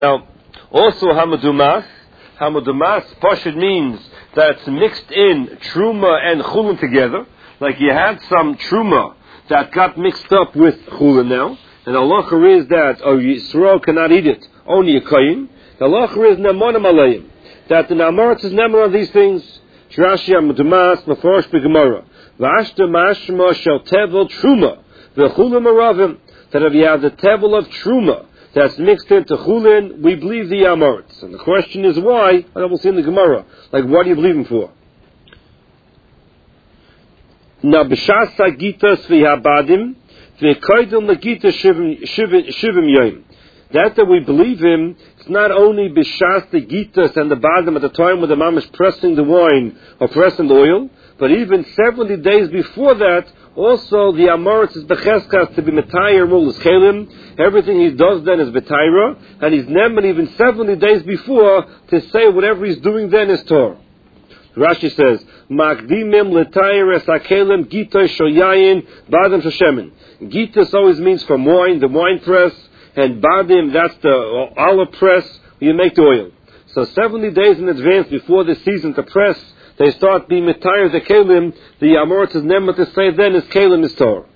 Now, also Hamadumas. Hamadumas, Pashid means that it's mixed in Truma and Chulin together. Like you had some Truma that got mixed up with Chulin now. And the halacha is that Yisrael cannot eat it, only a Kayin. The halacha is Nemonim Aleim, that the Namoritz is Nemon on these things. Rashi Hamadumas, Meforosh B'Gemara. V'ashta mashma shel tevel Truma, v'chulin maravim. That if you have the tevel of Truma that's mixed into Chulin, we believe the Amoritz. And the question is why? I will see in the Gemara. Like, what do you believe him for? Na b'shas hagitas v'habadim v'koydel nagita shivim yoyim. That we believe him, it's not only b'shas the gitas and the badim at the time when the mom is pressing the wine or pressing the oil, but even 70 days before that, also the Amoritz is becheskas to be metayir mulas chelim. Everything he does then is betayra, and he's never even 70 days before to say whatever he's doing then is Torah. Rashi says, Makdimim letayir es hakelim gita shoyayin badim shoshemin. Gitas always means from wine, the wine press, and badim, that's the olive press, where you make the oil. So 70 days in advance before the season to press, they start being metayir the kelim. The Amoritz is never to say then is kelim is Torah.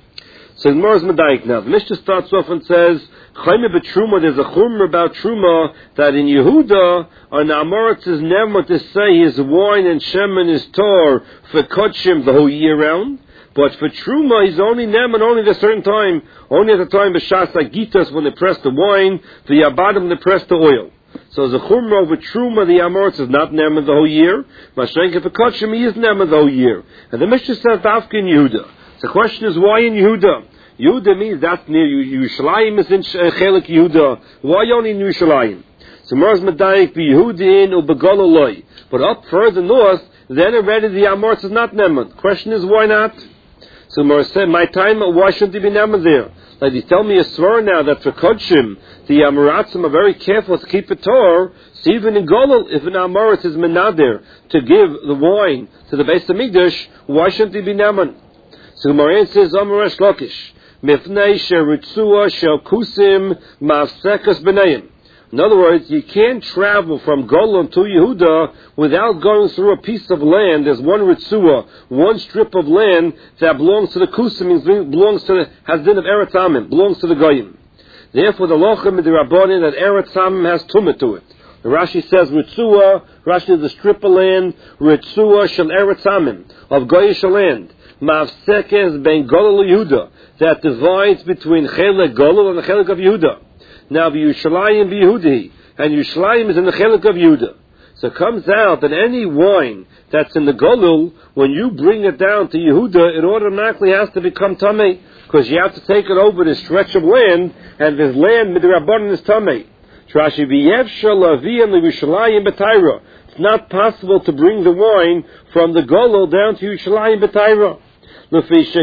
So Gemara is medayik now. The Mishnah starts off and says, Chayme b'truma, there's a chumr about truma that in Yehuda, an Amoritz is never to say his wine and shemen is Torah for kodshim the whole year round. But for truma, he's only neman only at a certain time, only at the time b'shas hagitas when they press the wine, the yabadim when they press the oil. So the chumrah over truma, the Amoritz is not neman the whole year. Mashenka for kodshim, he is neman the whole year. And the Mishnah says dafka in Yehuda. The question is why in Yehuda? Yehuda means that's near Yerushalayim is in Chelik Yehuda. Why only in Yerushalayim? So Mars Medayik be Yehudin or Begaloloi. But up further north, then already the Amoritz is not neman. The question is why not? So Mars said, my time, why shouldn't he be neman there? Like you tell me a svar now that for Kodshim, the Amoratzim are very careful to keep it Torah. So even in Golol, if an Amoritz is menader to give the wine to the Beis Hamikdash, why shouldn't he be neman? So Gemara says, Amaresh Lakish, Mifnei Sheritzua Shel Kusim Mafsekas B'nayim. In other words, you can't travel from Golan to Yehuda without going through a piece of land. There's one Ritzua, one strip of land that belongs to the Kusim, belongs to the Hazdin of Eretz Amim, belongs to the Goyim. Therefore, the Lochem and the Rabbanim that Eretz Amim has Tumah to it. The Rashi says Ritzua, Rashi is the strip of land, Ritzua Shel Eretz Amim, of Goyish land. Mafsekes ben Golol Yehuda, that divides between Chelek Golol and the Chelek of Yehuda. Now, Yerushalayim Yehudahi, and Yerushalayim is in the Chelek of Yehuda. So it comes out that any wine that's in the Golol, when you bring it down to Yehuda, it automatically has to become Tameh, because you have to take it over this stretch of land, and this land, Midrabanan, is Tameh. Rashi v'yevshal aviyam leYerushalayim b'Tayra. It's not possible to bring the wine from the Golol down to Yerushalayim b'Tayra. The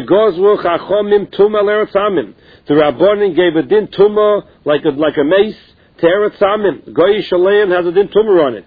Rabbanim gave a din tumah like a mace to Eretz Amim. Goyish land has a din tumah on it.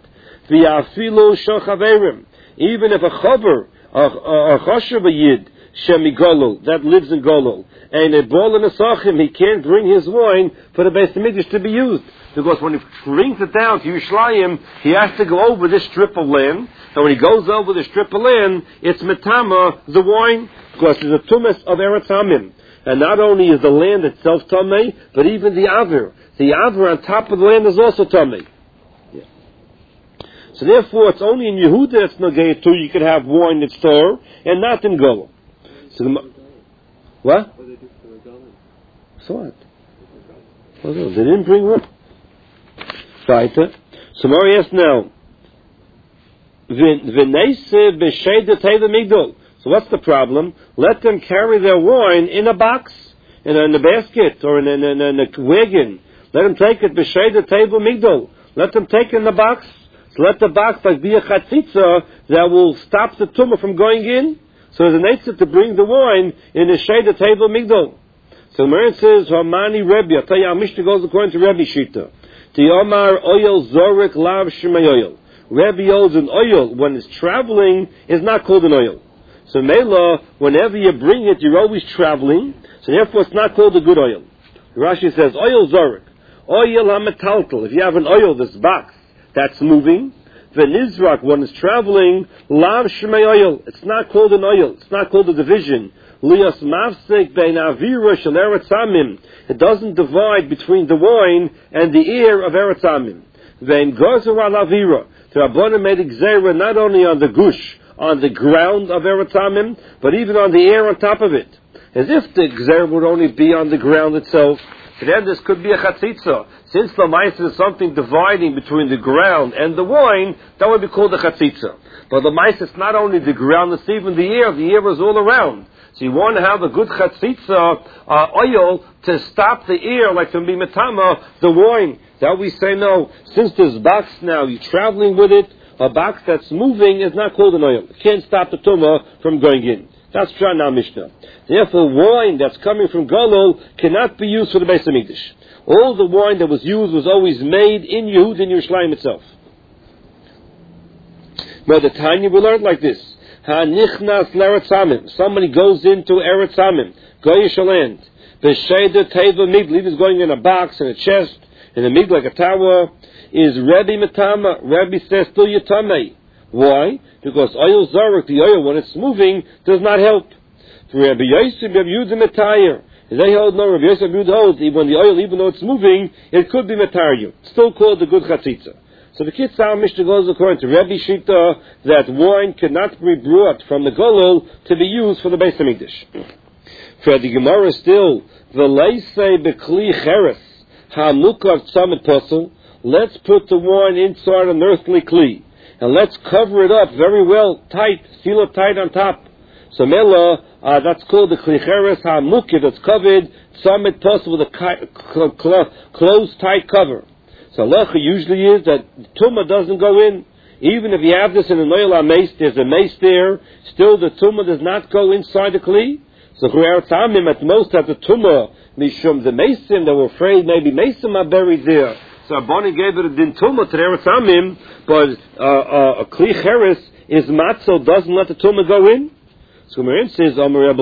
Even if a chaver, a chashav yid, shemi golol, that lives in Golol, and a bol and a sachim, he can't bring his wine for the Beis Hamikdash to be used. Because when he brings it down to Yerushalayim, he has to go over this strip of land. And when he goes over the strip of land, it's metama, the wine, because it's a tumas of Eretz Amim. And not only is the land itself tamei, but even the aver. The aver on top of the land is also tamei. Yeah. So therefore, it's only in Yehuda it's nagei too. You could have wine that's Torah, and not in Golol. So what? So what? Well, no, they didn't bring what? Weiter. So Mari asks now, V'neise b'sheidet heilig migdol. So what's the problem? Let them carry their wine in a box, in a basket, or in a wagon. Let them take it b'sheidet heilig migdol. Let them take it in the box. So let the box like be a chatzitza that will stop the tumah from going in. So there's an eitzah to bring the wine in a sheidet heilig migdol. So the Maran says, Hamani Rebbe. I'll tell you how Mishnah goes according to Rebbe Shita. The Omar oil zorek lav shemay oil. Rebbe holds an oil when it's traveling is not called an oil. So Mela, whenever you bring it, you're always traveling. So therefore, it's not called a good oil. Rashi says oil zorek. Oil hametaltel. If you have an oil, this box that's moving, v'nizrak, when it's traveling, lav shmei oil. It's not called an oil. It's not called a division. Lios mafsek bein avira shel eretz amim. It doesn't divide between the wine and the air of eretz amim. Vein gozer al avira. The Rabbanan made gzera not only on the gush, on the ground of eretz amim, but even on the air on top of it. As if the gzera would only be on the ground itself. Then this could be a chatzitza. Since the ma'aser is something dividing between the ground and the wine, that would be called a chatzitza. But the ma'aser is not only the ground, it's even the air. The air is all around. So you want to have a good chatzitza oil to stop the air, like to be metama, the wine. That we say no. Since this box now, you're traveling with it, a box that's moving is not called an oil. It can't stop the tumah from going in. That's Shana Mishnah. Therefore, wine that's coming from Golol cannot be used for the Beis Hamikdash. All the wine that was used was always made in Yehud, in Yerushalayim itself. But the Tanya we learned like this. Ha-nichnas l'Eretz Amim. Somebody goes into Eretz Amim, Goyish land. The Sheder Teva Migli is going in a box, in a chest, in a migli, like a tower. Is Rebbe Metama. Rebbe says, still Yatamei. Why? Because oil zarek, the oil, when it's moving, does not help. For Rabbi Yosef, Rabbi Yehuda Metayir. They hold no, Rabbi Yosef, Rabbi Yehuda holds, when the oil, even though it's moving, it could be Metayir. Still called the good chatzitza. So the Kitzur Mishnah goes according to Rabbi Shita, that wine cannot be brought from the Golol to be used for the Beis Hamikdash. For the Gemara still, the Leisei Bekli Cheres, HaMukav Tzamet Posel, let's put the wine inside an earthly kli. And let's cover it up very well, tight, seal it tight on top. So Mela, that's called the Klicheres HaMukid, that's covered, Tzamet Posel with a closed, tight cover. So halacha usually is that Tumah doesn't go in. Even if you have this in an oil mace, there's a mace there, still the Tumah does not go inside the Kli. So Eretz Amim at most have the Tumah, Mishum the Mason, they were afraid maybe Mason are buried there. So Abani gave it a din Tumah to the Eretz Amim, but a Kli Cheres is matzo, doesn't let the Tumah go in. So Marin says, Amar Rebbe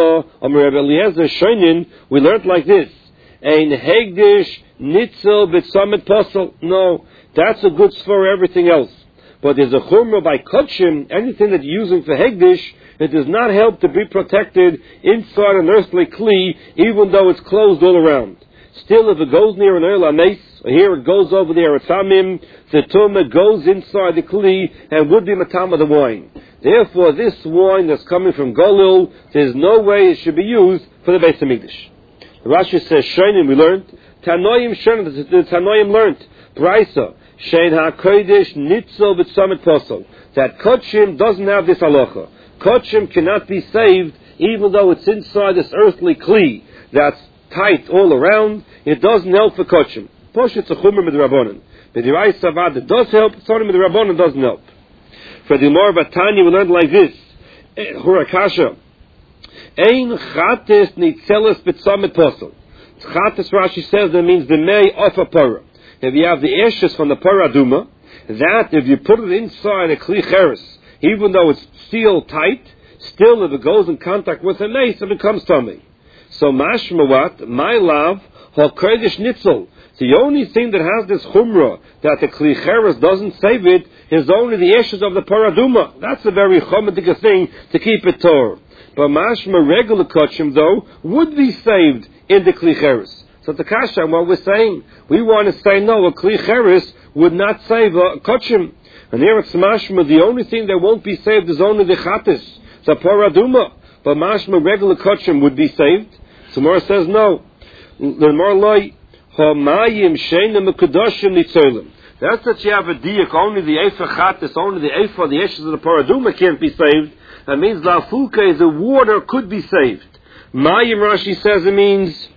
Eliezer, Shoinin, we learned like this. Ein Hegdish Nitzel B'Tzamet Posel. No, that's a good for everything else. But there's a chumrah by Kotshim, anything that you're using for Hegdish, it does not help to be protected inside an earthly Kli, even though it's closed all around. Still, if it goes near an oil mace, or here it goes over there at Samim, the Tumah goes inside the Kli and would be Matama the wine. Therefore, this wine that's coming from Golil, there's no way it should be used for the Beis Hamikdash. Rashi says, Shainim, we learned, Tanoim Shainim, the Tanoim learned, Braisa, Shein HaKodesh Nitzel B'Tzamet Posel, that Kotshim doesn't have this halacha. Kotshim cannot be saved even though it's inside this earthly Kli that's tight all around. It doesn't help for Kotshim. Posh, it's a Chumr with the Rabbanan. But the Rai Savad, it does help, something with the Rabbanan doesn't help. For the Gemara Batanya, we learned like this, Hurakasha, Ein Chates Nitzeles B'Tzamet Posel. Chates, Rashi says, that means the mei of a parah. If you have the ashes from the parah duma, that if you put it inside a Kli Cheres, even though it's sealed tight, still if it goes in contact with a mace, it becomes tummy. So mashma what? My love, HaKodesh Nitzel. The only thing that has this chumrah, that the Kli Cheres doesn't save it, is only the ashes of the parah duma. That's a very chomatic thing to keep it torah. But mashma regular kotshim, though, would be saved in the Kli Cheres. So the kasha, what we're saying, we want to say no, a Kli Cheres would not save a kotshim. And here it's mashma, the only thing that won't be saved is only the chatis, the parah duma. But mashma regular kotshim would be saved. So Mora says no. The more loy hamayim sheina mekudoshim nitzolim. That's that you have a diak, only the ephah chatis, only the ephah, the ashes of the parah duma can't be saved. That means lafuka, the water could be saved. Mayim, Rashi says, it means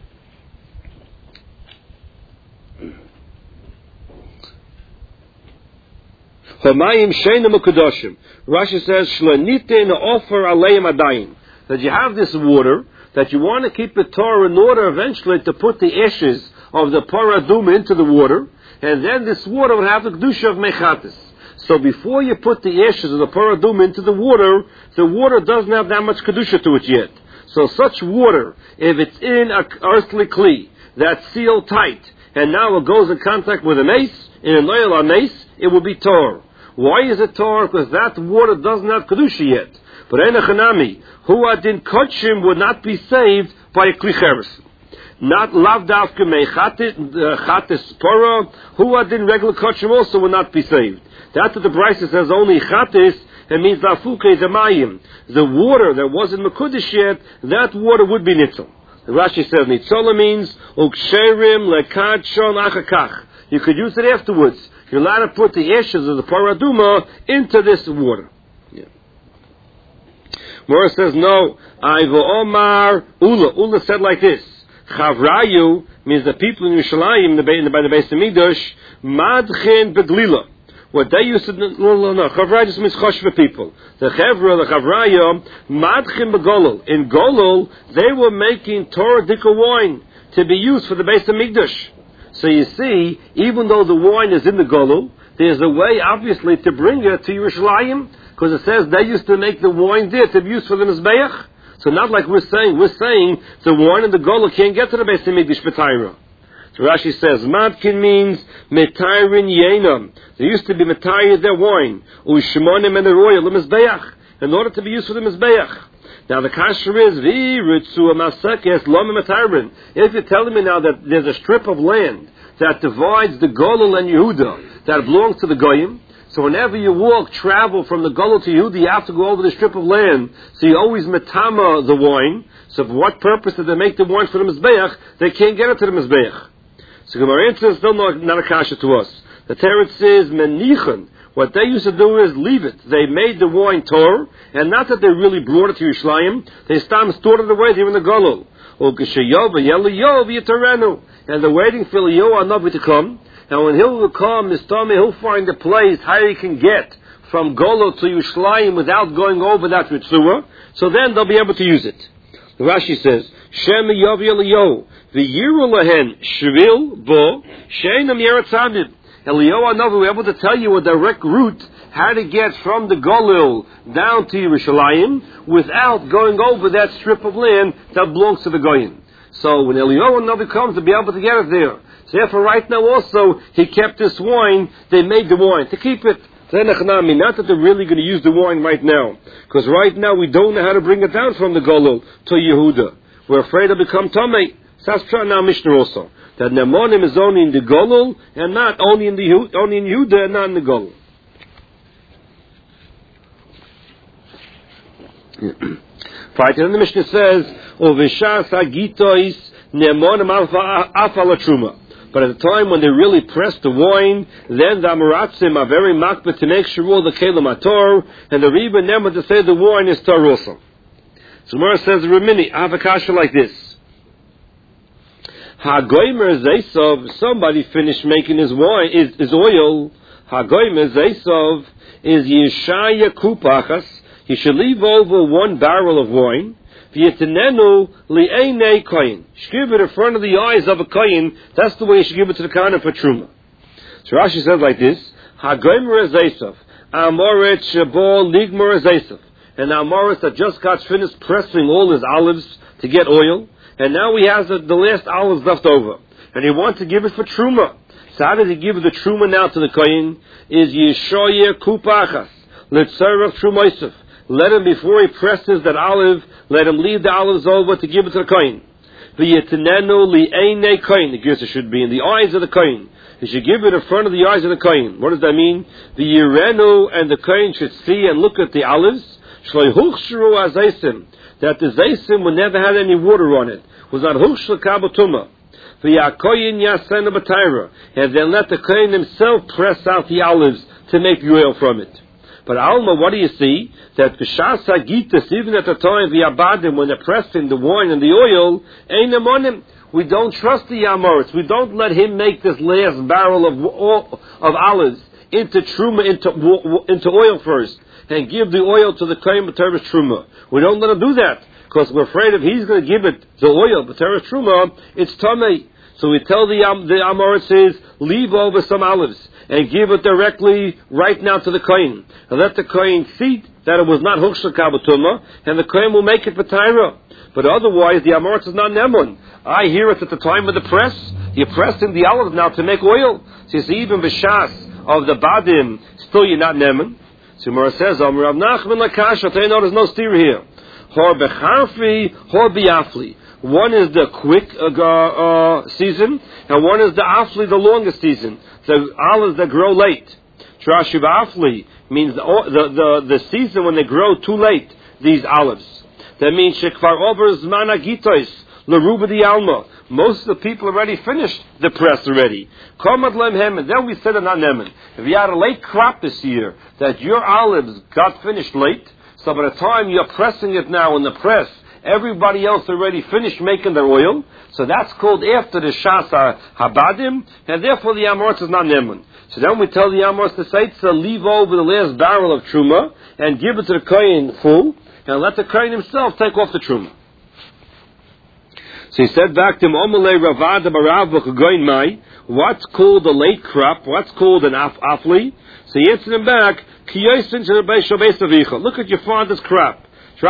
Hamayim sheina mekudoshim. Rashi says shlanite offer aleim adayim. That you have this water that you want to keep it Torah in order eventually to put the ashes of the parah duma into the water, and then this water would have the kedusha of mechatis. So before you put the ashes of the parah duma into the water doesn't have that much kedusha to it yet. So such water, if it's in an earthly kli that's sealed tight, and now it goes in contact with a mace, in an oil or mace, it will be tor. Why is it tor? Because that water doesn't have kedusha yet. But enochanami, who adin kotshim would not be saved by a klicheres. Not lavdavke me chatis pora, who adin regular kotshim also would not be saved. That's what the Brisa says only chatis, it means lafuke demayim. The water that wasn't mekudesh yet, that water would be nitzel. The Rashi says nitzola means uksherim lekad shon achakach. You could use it afterwards. You're allowed to put the ashes of the paraduma into this water. Yeah. Mora says no. Ivo Omar Ula. Ula said like this. Chavrayu means the people in Yerushalayim by the Beis Hamikdash madchin beglila. What they used to no. Chavraya just means choshva people. The Chavraya madchin begolol. In Golol they were making Torah dika wine to be used for the Beis Hamikdash. So you see, even though the wine is in the Golul, there's a way, obviously, to bring it to Yerushalayim, because it says they used to make the wine there to be used for the Mizbeach. So not like we're saying the wine in the Golul can't get to the Beis Hamikdash B'Taira. So Rashi says, Matkin means Metairin Yenam. There used to be Metayir their wine, U'shmonim and the royal, the Mizbeach, in order to be used for the Mizbeach. Now the kasher is if you're telling me now that there's a strip of land that divides the Golul and Yehuda that belongs to the Goyim, so whenever you travel from the Golul to Yehuda, you have to go over the strip of land. So you always metama the wine. So for what purpose did they make the wine for the Mizbeach? They can't get it to the Mizbeach. So Gemara answers still not a kasher to us. The Teretz says menichan. What they used to do is leave it. They made the wine tor, and not that they really brought it to Yerushalayim. They stored it away there in the Golul. And they're waiting for Eliyahu Hanavi to come. And when he'll come, he'll find a place how he can get from Golul to Yerushalayim without going over that Ritzua. So then they'll be able to use it. The Rashi says, Shem Yavi Eliyahu, v'yiru lahen shvil bo sheinam yeretzamim. Eliyahu Hanavi will be able to tell you a direct route how to get from the Golul down to Yerushalayim without going over that strip of land that belongs to the Goyim. So when Eliyahu Hanavi comes, to be able to get it there. So therefore right now also, he kept this wine, they made the wine to keep it. Not that they're really going to use the wine right now. Because right now we don't know how to bring it down from the Golul to Yehuda. We're afraid it'll become Tamei. So that's true now Mishnah also. That Nemonim is only in the Golul and not only in Yehuda and not in the Golul. Right, and then the Mishnah says, "Uvishas hagitois nemonim afa latruma." But at the time when they really press the wine, then the Amaratzim are very makbet to make sure the kelim ator, and the Rebbe never to say the wine is tor also. So Gemara says, "Remini, I have a kasha like this." Hagoymer Zeisov, somebody finished making his wine, his oil. Hagoymer Zeisov is Yeshaya Kupachas. He should leave over 1 barrel of wine. V'yetenenu li'einei koyin. Should give it in front of the eyes of a koyin. That's the way you should give it to the kohen for truma. So Rashi says like this: Hagoymer Zeisov, Amoret Shabo Ligmer Zeisov, and Amoret that just got finished pressing all his olives to get oil. And now he has the last olives left over. And he wants to give it for truma. So how does he give the truma now to the kohen? Is Yeshoyer Kupachas. Letzarech Trumoisef. Let him, before he presses that olive, let him leave the olives over to give it to the kohen. V'yetenenu li'einei kohen. The Gersa should be in the eyes of the kohen. He should give it in front of the eyes of the kohen. What does that mean? The Yirenu and the kohen should see and look at the olives. Shloihuchshru azaisim. That the zaisim would never have any water on it. Was not huchshla kabotuma. V'yakoyin yasena b'taira. And then let the kohen himself press out the olives to make the oil from it. But Alma, what do you see? That b'shas hagitas, even at the time the abadim, when they're pressing the wine and the oil, ein amonim. We don't trust the Yamoritz. We don't let him make this last barrel of olives into truma, into oil first, and give the oil to the kohen b'teres truma. We don't let him do that because we're afraid if he's going to give it the oil b'teres truma, it's tamei. So we tell the Amoritz is leave over some olives and give it directly right now to the kohen, and let the kohen see that it was not huksha kabatuma, and the kohen will make it b'taira. But otherwise, the amoritz is not nemun. I hear it at the time of the press. You're pressing the olives now to make oil. So you see, even b'shas of the badim, still you're not nemun. So Mora says, Rav Nachman Lakash, I'll tell you, no, there's no steer here. Hor becharfi, hor biafli. One is the quick season, and one is the afli, the longest season. The olives that grow late. Trashiv afli means the season when they grow too late, these olives. That means shekvar over zman agitois, leruba di alma. Most of the people already finished the press already. Komad lem hem, and then we said it on Neman. If you had a late crop this year, that your olives got finished late, so by the time you're pressing it now in the press, everybody else already finished making their oil, so that's called after the Shasa Habadim, and therefore the Amoritz is not Neman. So then we tell the Amoritz to say, to leave over the last barrel of Truma, and give it to the Kohen full, and let the Kohen himself take off the Truma. So he said back to him, what's called a late crop? What's called an afli? So he answered him back, look at your father's crop.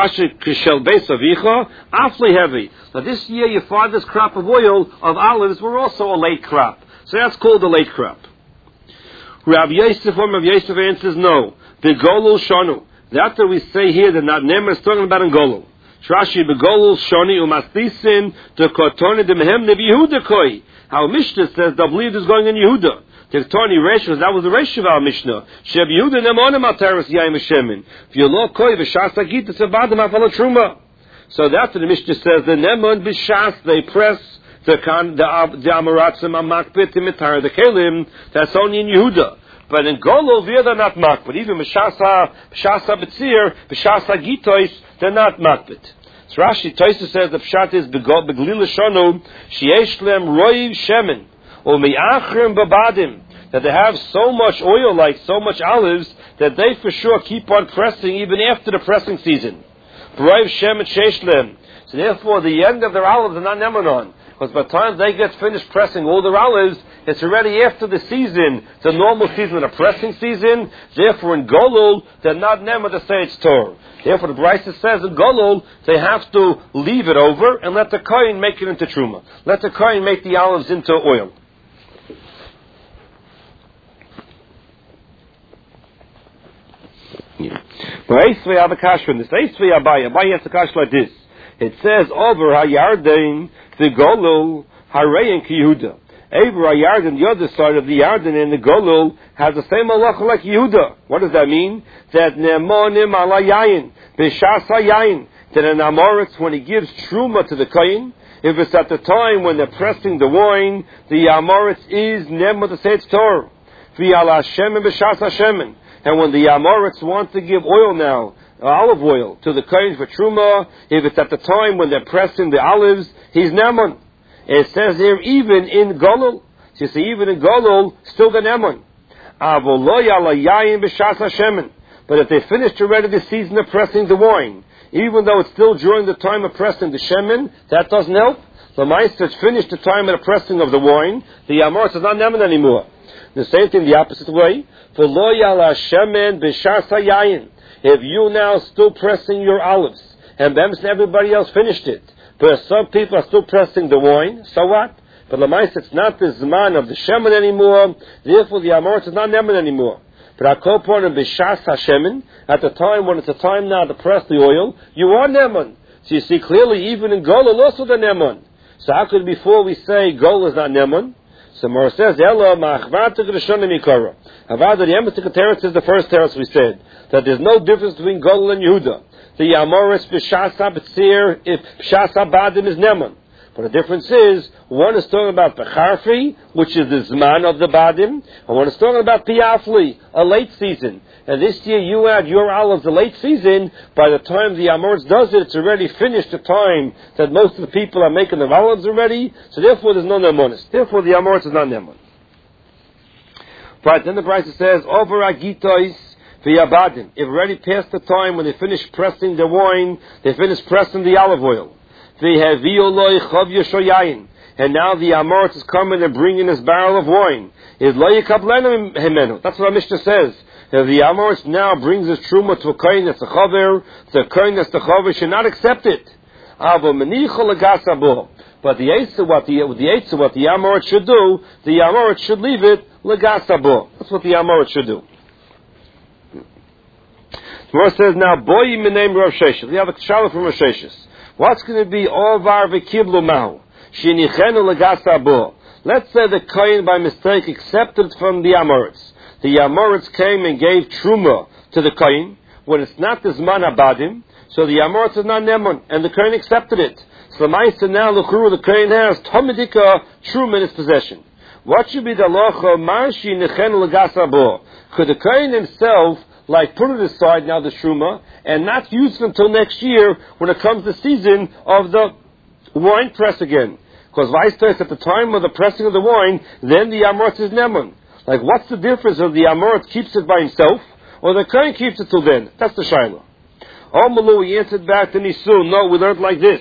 Afli heavy. Now this year your father's crop of oil, of olives, were also a late crop. So that's called a late crop. Rav Yosef answers no. The golul shonu. That's what we say here, that not Neman is talking about in golul. Trashi begolul shoni umastisin to kotoni demhem nev Yehuda koi. How Mishnah says the bleed is going in Yehuda. Tektoni Resh, that was the Resh of our Mishnah. Sheb Yehuda nemonim alteris yayim hashemin. V'yolo koi v'shas agita sebadam afal truma. So that's what the Mishnah says. The nemon b'shas they press the amaratzim amakbit imitar the kelim. That's only in Yehuda. But in Golol, they're not makbit. Even b'shasa b'tzir, b'shasa gitois, they're not makbit. So Rashi Tosa says the pshat is beglila shonu sheyesh lem roiv shemen or me'achrim babadim, that they have so much oil, like so much olives, that they for sure keep on pressing even after the pressing season. Roiv shemen sheyesh lem. So therefore, the end of their olives are not nemanon. Because by the time they get finished pressing all their olives, it's already after the season, the normal season, the pressing season. Therefore, in Golul, they're not Nema to say it's Torah. Therefore, the Brisa says in Golul, they have to leave it over and let the Kohen make it into Truma. Let the Kohen make the olives into oil. Abai has a kash like this. It says over Hayarden the Golul Harein Ki Yehuda. Over Hayarden, the other side of the Yarden in the Golul has the same halacha like Yehuda. What does that mean? That Nemonim ala Yayin B'shas Yayin, that an Amoritz, when he gives Truma to the Kohen, if it's at the time when they're pressing the wine, the Amoritz is Nemo to say it's Torah. V'ala Shemen B'shas Hashemen. And when the Amoritz want to give oil now, olive oil, to the Kohen for Truma, if it's at the time when they're pressing the olives, he's Neman. It says here, even in Golul. So you see, even in Golul, still the Neman. But if they finished already the season of pressing the wine, even though it's still during the time of pressing the Shemen, that doesn't help. The Meister has finished the time of the pressing of the wine, the Amoritz is not Neman anymore. The same thing the opposite way. If you now still pressing your olives, and everybody else finished it, but some people are still pressing the wine, so what? But Lamais, it's not the Zman of the Shemen anymore, therefore the Amoritz is not Neman anymore. But I call upon him B'shas HaShemen, at the time when it's a time now to press the oil, you are Neman. So you see clearly, even in Golul also the Neman. So how could before we say Golul is not Neman? So Mora says, Ella ma'achvat t'g'rishon mikara. Avada, the emetic teretz is the first teretz we said, that there's no difference between Golul and Yehuda. The Amoritz b'shas ha'betzir, if b'shas ha'badim is Neman. But the difference is, one is talking about Becharfi, which is the Zman of the Badim, and one is talking about Piafli, a late season. And this year you add your olives a late season, by the time the Amoritz does it, it's already finished the time that most of the people are making their olives already, so therefore there's no Nemonis. Therefore the Amoritz is not Nemon. Right, then the Brisa says, Over Agitois v'yabadim. If already past the time when they finish pressing the wine, they finish pressing the olive oil. And and now the Amoritz is coming and bringing his barrel of wine. Is lo yikablenu himenu. That's what our Mishnah says. If the Amoritz now brings his truma to a kohen that's a chaver, the kohen that's the chaver should not accept it. But the Eitzah, what the Amoritz should do, the Amoritz should leave it legasabo. That's what the Amoritz should do. Gemara says now, boy name Rav Sheshes. We have a shalah from Rav Sheshes. What's going to be all var v'kiblu mahu? Shinichenu legasabo. Let's say the kohen by mistake accepted from the Amoritz. The Amoritz came and gave truma to the kohen when it's not the zman abadim. So the Amoritz is not Nemon, and the Kohen accepted it. So the Ma'aseh now, the Kohen has Tomidika Truma in his possession. What should be the Locha Marshi Nechen Legasabo? Could the Kohen himself, put it aside now, the Truma, and not use it until next year when it comes the season of the wine press again? Because Vaistais, at the time of the pressing of the wine, then the Amoritz is Nemon. What's the difference if the Amoritz keeps it by himself, or the Kohen keeps it till then? That's the Shiloh. He answered back to Nisun, no, we learned like this.